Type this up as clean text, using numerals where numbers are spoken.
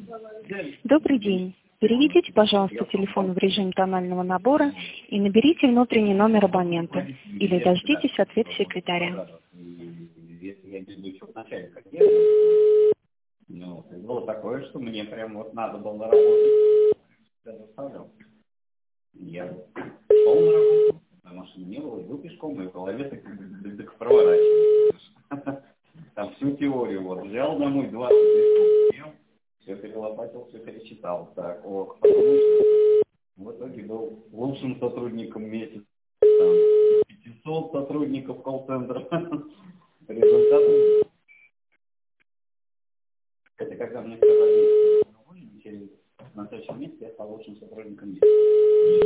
Добрый день. Переведите, пожалуйста, телефон в режим тонального набора и наберите внутренний номер абонента. Или дождитесь ответа секретаря. Я ведущего начальника делаю. Ну, было такое, что мне прям вот надо было работать. Я заставлял. Я шел на работу, потому что не было, иду пешком, и в голове так проворачивается. Там всю теорию вот взял домой 20 листов, все перелопатил, все перечитал. Так, ок, потому что в итоге был лучшим сотрудником месяца. Там 500 сотрудников колл-центра. Результаты. Это когда мне сказали, через на следующем месте я стал лучшим сотрудником месяца.